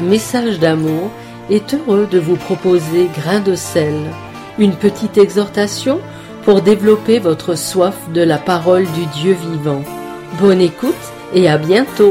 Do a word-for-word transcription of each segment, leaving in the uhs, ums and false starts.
Message d'amour est heureux de vous proposer Grain de sel, une petite exhortation pour développer votre soif de la parole du Dieu vivant. Bonne écoute et à bientôt.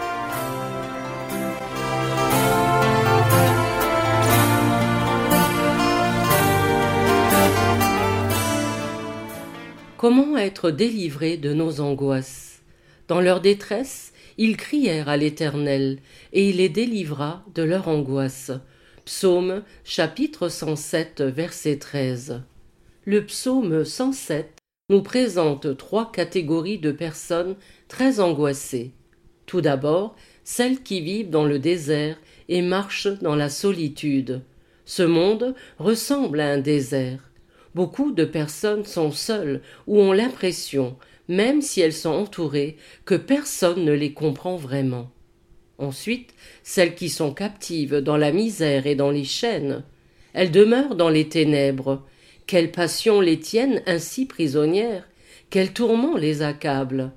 Comment être délivrés de nos angoisses? Dans leur détresse, ils crièrent à l'Éternel, et il les délivra de leur angoisse. Psaume, chapitre cent sept, verset treize. Le psaume cent sept nous présente trois catégories de personnes très angoissées. Tout d'abord, celles qui vivent dans le désert et marchent dans la solitude. Ce monde ressemble à un désert. Beaucoup de personnes sont seules ou ont l'impression, même si elles sont entourées, que personne ne les comprend vraiment. Ensuite, celles qui sont captives dans la misère et dans les chaînes. Elles demeurent dans les ténèbres. Quelle passion les tiennent ainsi prisonnières? Quel tourment les accable?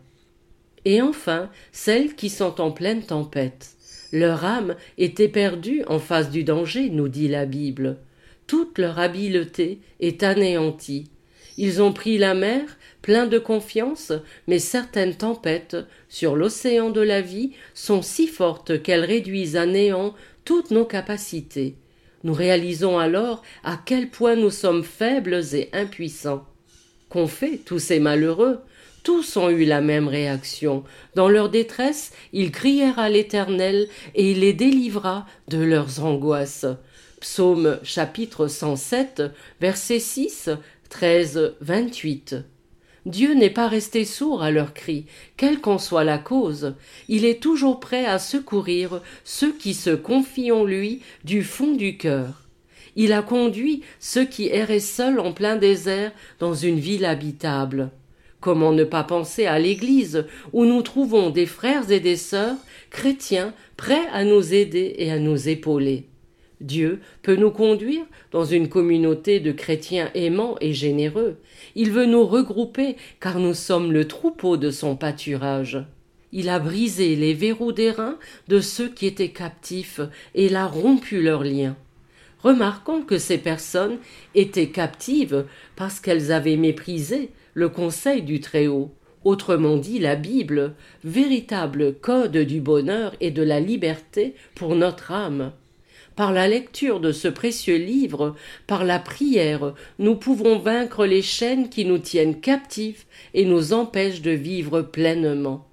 Et enfin, celles qui sont en pleine tempête. Leur âme est éperdue en face du danger, nous dit la Bible. Toute leur habileté est anéantie. Ils ont pris la mer, pleins de confiance, mais certaines tempêtes, sur l'océan de la vie, sont si fortes qu'elles réduisent à néant toutes nos capacités. Nous réalisons alors à quel point nous sommes faibles et impuissants. Qu'ont fait tous ces malheureux? Tous ont eu la même réaction. Dans leur détresse, ils crièrent à l'Éternel et il les délivra de leurs angoisses. Psaume chapitre cent sept, versets six, treize, vingt-huit. Dieu n'est pas resté sourd à leurs cris, quelle qu'en soit la cause. Il est toujours prêt à secourir ceux qui se confient en lui du fond du cœur. Il a conduit ceux qui erraient seuls en plein désert dans une ville habitable. Comment ne pas penser à l'Église où nous trouvons des frères et des sœurs chrétiens prêts à nous aider et à nous épauler. Dieu peut nous conduire dans une communauté de chrétiens aimants et généreux. Il veut nous regrouper car nous sommes le troupeau de son pâturage. Il a brisé les verrous d'airain de ceux qui étaient captifs et il a rompu leurs liens. Remarquons que ces personnes étaient captives parce qu'elles avaient méprisé le conseil du Très-Haut. Autrement dit, la Bible, véritable code du bonheur et de la liberté pour notre âme. Par la lecture de ce précieux livre, par la prière, nous pouvons vaincre les chaînes qui nous tiennent captifs et nous empêchent de vivre pleinement.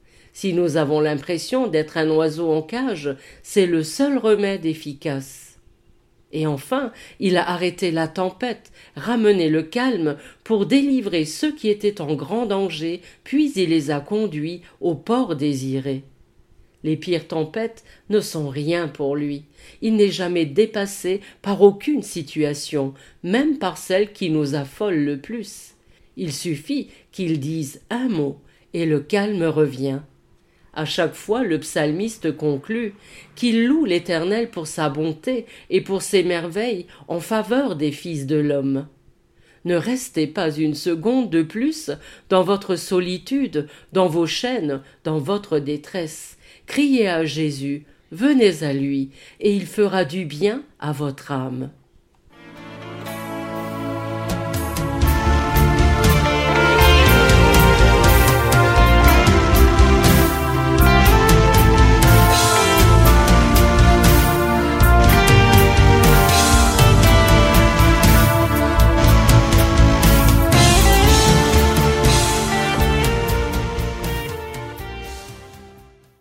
Si nous avons l'impression d'être un oiseau en cage, c'est le seul remède efficace. Et enfin, il a arrêté la tempête, ramené le calme pour délivrer ceux qui étaient en grand danger, puis il les a conduits au port désiré. Les pires tempêtes ne sont rien pour lui. Il n'est jamais dépassé par aucune situation, même par celle qui nous affole le plus. Il suffit qu'il dise un mot et le calme revient. À chaque fois, le psalmiste conclut qu'il loue l'Éternel pour sa bonté et pour ses merveilles en faveur des fils de l'homme. Ne restez pas une seconde de plus dans votre solitude, dans vos chaînes, dans votre détresse. Criez à Jésus, venez à lui, et il fera du bien à votre âme.